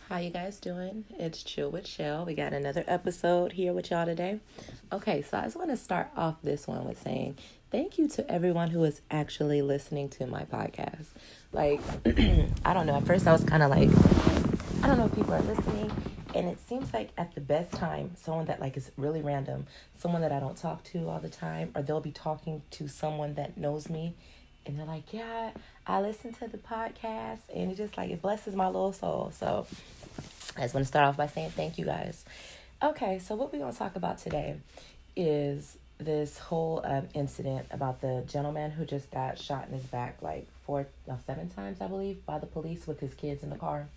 How you guys doing? It's Chill with Shell. We got another episode here with y'all today. Okay, so I just want to start off this one with saying thank you to everyone who is actually listening to my podcast. Like, I don't know. At first, I was kind of like, I don't know if people are listening. And it seems like at the best time, someone that like is really random, someone that I don't talk to all the time, or they'll be talking to someone that knows me. And they're like, yeah, I listen to the podcast. And it just like, it blesses my little soul. So I just want to start off by saying thank you guys. Okay, so what we're going to talk about today is this whole incident about the gentleman who just got shot in his back like 7 times, I believe, by the police with his kids in the car.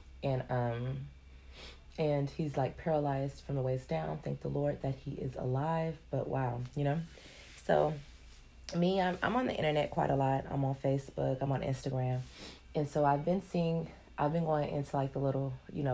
And he's like paralyzed from the waist down. Thank the Lord that he is alive. But wow, So me, I'm on the internet quite a lot. I'm on Facebook. I'm on Instagram. And so I've been going into like the little,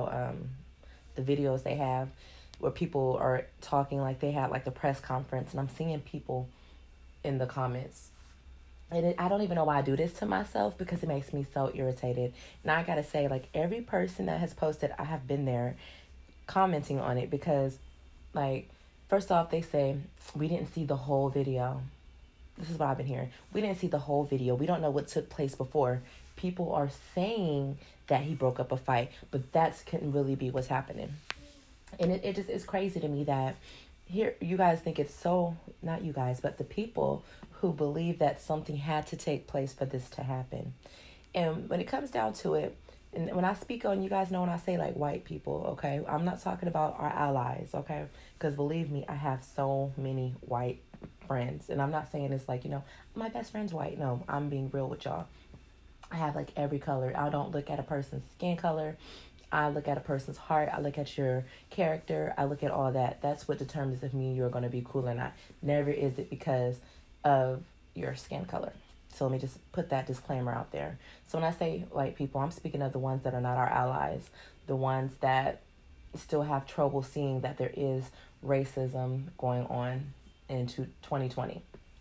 the videos they have where people are talking like they had like the press conference. And I'm seeing people in the comments. And I don't even know why I do this to myself because it makes me so irritated. And I got to say, like, every person that has posted, I have been there commenting on it because, like, first off, they say, we didn't see the whole video. This is what I've been hearing. We didn't see the whole video. We don't know what took place before. People are saying that he broke up a fight, but that couldn't really be what's happening. And it just is crazy to me that here you guys think it's so, not you guys, but the people who believe that something had to take place for this to happen. And when it comes down to it, and when I speak on, you guys know when I say like white people, okay, I'm not talking about our allies, okay, because believe me, I have so many white friends, and I'm not saying it's like, my best friend's white. No, I'm being real with y'all. I have like every color. I don't look at a person's skin color. I look at a person's heart. I look at your character. I look at all that. That's what determines if me and you are going to be cool or not. Never is it because of your skin color. So let me just put that disclaimer out there. So when I say white people, I'm speaking of the ones that are not our allies, the ones that still have trouble seeing that there is racism going on into 2020.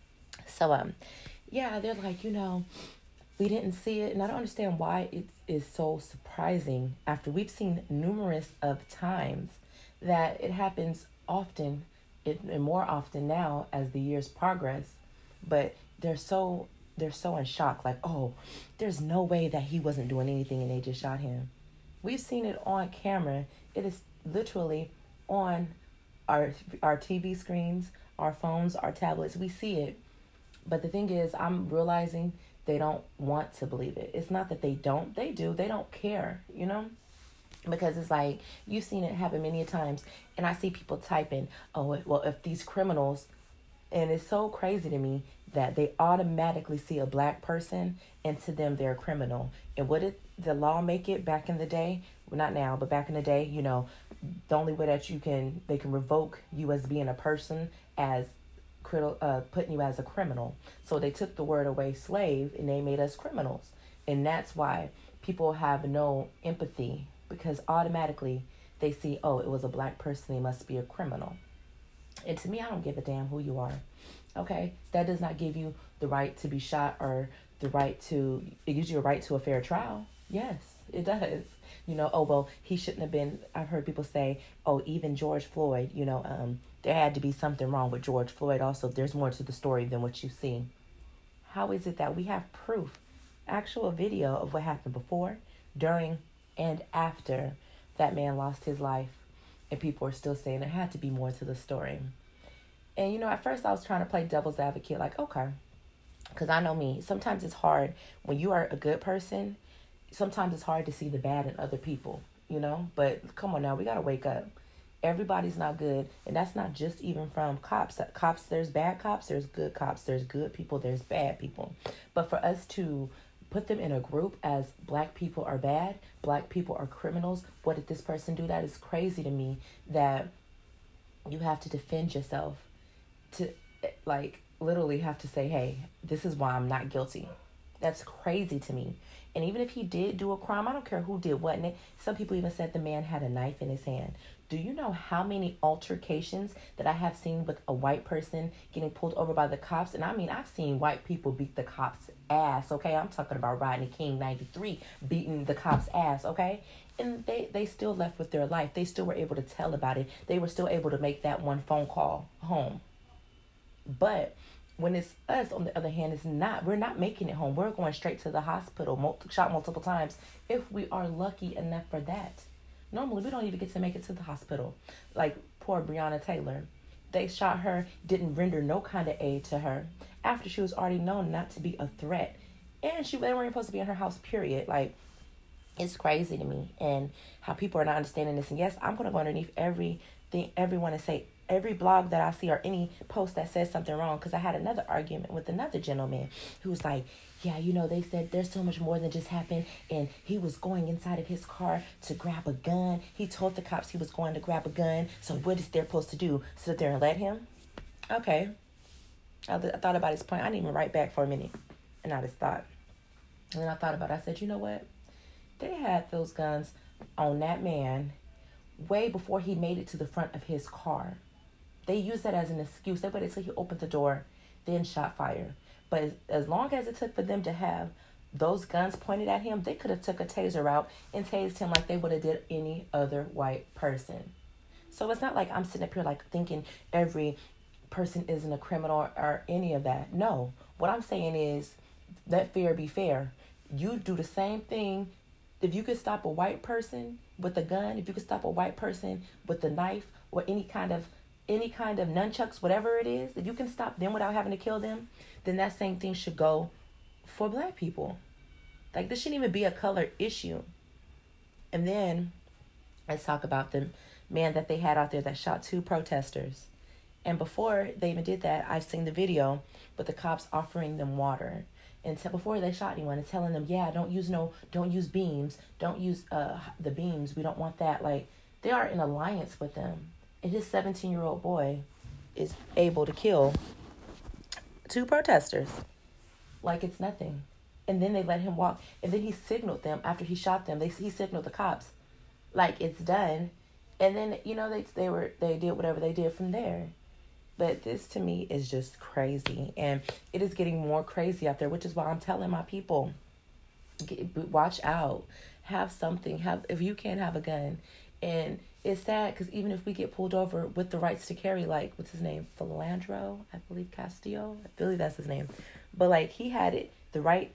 So, yeah, they're like, we didn't see it. And I don't understand why it is so surprising after we've seen numerous of times that it happens often and more often now as the years progress. But they're so in shock. Like, oh, there's no way that he wasn't doing anything and they just shot him. We've seen it on camera. It is literally on our TV screens, our phones, our tablets. We see it. But the thing is, I'm realizing they don't want to believe it. It's not that they don't. They do. They don't care, Because it's like, you've seen it happen many times. And I see people typing, oh, well, if these criminals, and it's so crazy to me that they automatically see a black person and to them they're a criminal. And what did the law make it back in the day? Well, not now, but back in the day, the only way that they can revoke you as being a person as putting you as a criminal. So they took the word away, slave, and they made us criminals. And that's why people have no empathy, because automatically they see, oh, it was a black person, they must be a criminal. And to me, I don't give a damn who you are. Okay? That does not give you the right to be shot or it gives you a right to a fair trial. Yes, it does. Oh, well, he shouldn't have been. I've heard people say, oh, even George Floyd, there had to be something wrong with George Floyd. Also, there's more to the story than what you see. How is it that we have proof, actual video of what happened before, during, and after that man lost his life? And people are still saying there had to be more to the story. And, at first I was trying to play devil's advocate, like, okay. Because I know me. Sometimes it's hard. When you are a good person, sometimes it's hard to see the bad in other people, But come on now, we got to wake up. Everybody's not good. And that's not just even from cops. Cops, there's bad cops, there's good cops, there's good people, there's bad people. But for us to put them in a group as black people are bad, black people are criminals, what did this person do? That is crazy to me that you have to defend yourself, to like literally have to say, hey, this is why I'm not guilty. That's crazy to me. And even if he did do a crime, I don't care who did what. And some people even said the man had a knife in his hand. Do you know how many altercations that I have seen with a white person getting pulled over by the cops? And I mean, I've seen white people beat the cops' ass, okay? I'm talking about Rodney King, 93, beating the cops' ass, okay? And they still left with their life. They still were able to tell about it. They were still able to make that one phone call home. But when it's us, on the other hand, we're not making it home. We're going straight to the hospital, shot multiple times, if we are lucky enough for that. Normally, we don't even get to make it to the hospital. Like poor Breonna Taylor. They shot her, didn't render no kind of aid to her after she was already known not to be a threat. And they weren't supposed to be in her house, period. Like, it's crazy to me and how people are not understanding this. And yes, I'm going to go underneath everyone and say every blog that I see or any post that says something wrong, because I had another argument with another gentleman who was like, yeah, they said there's so much more than just happened, and he was going inside of his car to grab a gun. He told the cops he was going to grab a gun, so what is they supposed to do? Sit there and let him? Okay. I thought about his point. I didn't even write back for a minute, and I just thought. And then I thought about it. I said, you know what? They had those guns on that man way before he made it to the front of his car. They used that as an excuse. They waited until he opened the door, then shot fire. But as long as it took for them to have those guns pointed at him, they could have took a taser out and tased him like they would have did any other white person. So it's not like I'm sitting up here like thinking every person isn't a criminal or any of that. No. What I'm saying is, let fair be fair. You do the same thing. If you could stop a white person with a gun, if you could stop a white person with a knife or any kind of nunchucks, whatever it is, if you can stop them without having to kill them, then that same thing should go for black people. Like, this shouldn't even be a color issue. And then let's talk about the man that they had out there that shot 2 protesters. And before they even did that, I've seen the video with the cops offering them water. And before they shot anyone and telling them, yeah, don't use beams. Don't use the beams. We don't want that. Like, they are in alliance with them. And his 17-year-old boy is able to kill 2 protesters like it's nothing. And then they let him walk. And then he signaled them after he shot them. He signaled the cops like it's done. And then, they did whatever they did from there. But this to me is just crazy. And it is getting more crazy out there, which is why I'm telling my people, watch out. Have something. If you can't have a gun. And it's sad because even if we get pulled over with the rights to carry, like, what's his name? Philandro, I believe, Castillo. I believe that's his name. But, like, he had the right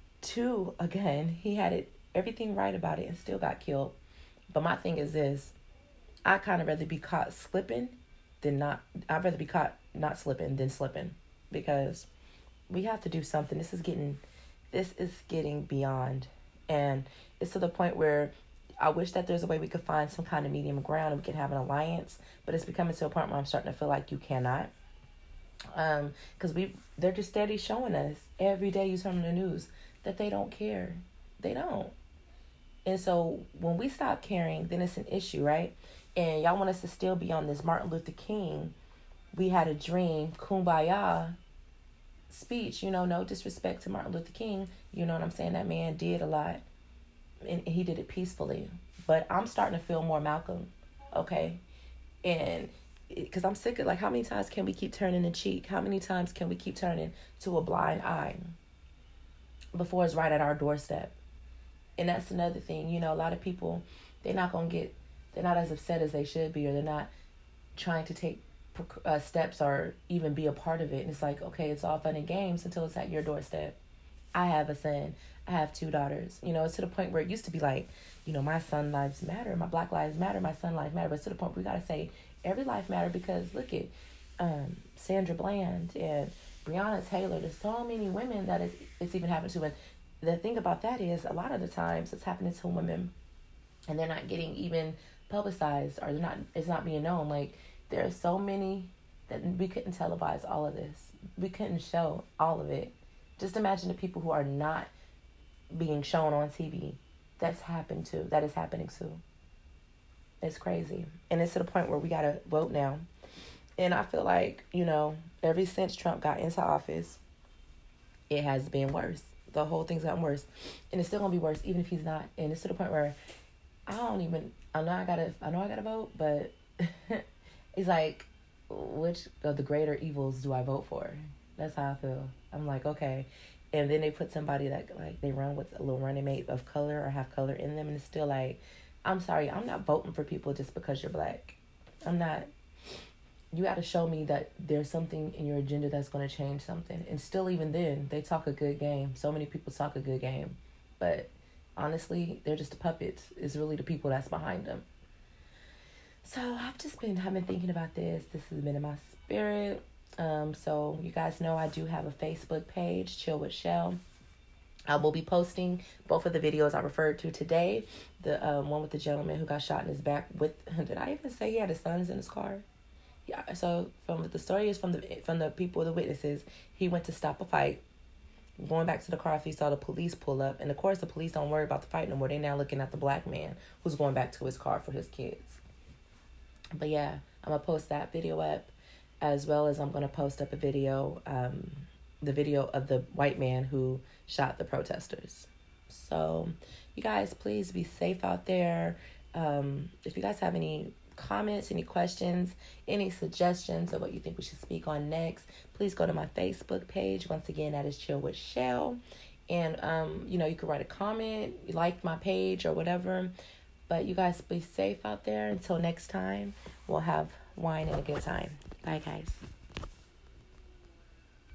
to a gun. He had everything right about it and still got killed. But my thing is this. I kind of rather be caught slipping than not. I'd rather be caught not slipping than slipping. Because we have to do something. This is getting beyond. And it's to the point where I wish that there's a way we could find some kind of medium ground and we could have an alliance, but it's becoming to a point where I'm starting to feel like you cannot. Because they're just steady showing us every day you turn on the news that they don't care. They don't. And so when we stop caring, then it's an issue, right? And y'all want us to still be on this Martin Luther King, we had a dream, kumbaya speech, no disrespect to Martin Luther King. You know what I'm saying? That man did a lot. And he did it peacefully. But I'm starting to feel more Malcolm, okay? And because I'm sick of, like, how many times can we keep turning the cheek? How many times can we keep turning to a blind eye before it's right at our doorstep? And that's another thing. A lot of people, they're not as upset as they should be, or they're not trying to take steps or even be a part of it. And it's like, okay, it's all fun and games until it's at your doorstep. I have a son. I have 2 daughters. It's to the point where it used to be like, my son lives matter, my black lives matter, my son lives matter. But it's to the point where we got to say every life matter, because look at Sandra Bland and Breonna Taylor. There's so many women that it's even happened to. And the thing about that is, a lot of the times it's happening to women and they're not getting even publicized, or it's not being known. Like, there are so many that we couldn't televise all of this. We couldn't show all of it. Just imagine the people who are not being shown on TV. That is happening to. It's crazy. And it's to the point where we got to vote now. And I feel like, ever since Trump got into office, it has been worse. the whole thing's gotten worse. And it's still gonna be worse even if he's not. And it's to the point where I know I gotta vote, but it's like, which of the greater evils do I vote for? That's how I feel. I'm like, okay. And then they put somebody that, like, they run with a little running mate of color or have color in them. And it's still like, I'm sorry, I'm not voting for people just because you're black. I'm not. You got to show me that there's something in your agenda that's going to change something. And still, even then, they talk a good game. So many people talk a good game. But honestly, they're just the puppets. It's really the people that's behind them. So I've been thinking about this. This has been in my spirit. So you guys know I do have a Facebook page, Chill with Shell. I will be posting both of the videos I referred to today. The one with the gentleman who got shot in his back with, did I even say he had his sons in his car? Yeah, so from the story is from the people, the witnesses, he went to stop a fight. Going back to the car after he saw the police pull up. And of course the police don't worry about the fight no more. They're now looking at the black man who's going back to his car for his kids. But yeah, I'm going to post that video up, as well as I'm going to post up a video, the video of the white man who shot the protesters. So you guys, please be safe out there. If you guys have any comments, any questions, any suggestions of what you think we should speak on next, please go to my Facebook page. Once again, that is Chill with Shell. And, you can write a comment, you like my page or whatever. But you guys be safe out there. Until next time, we'll have wine and a good time. Bye, guys.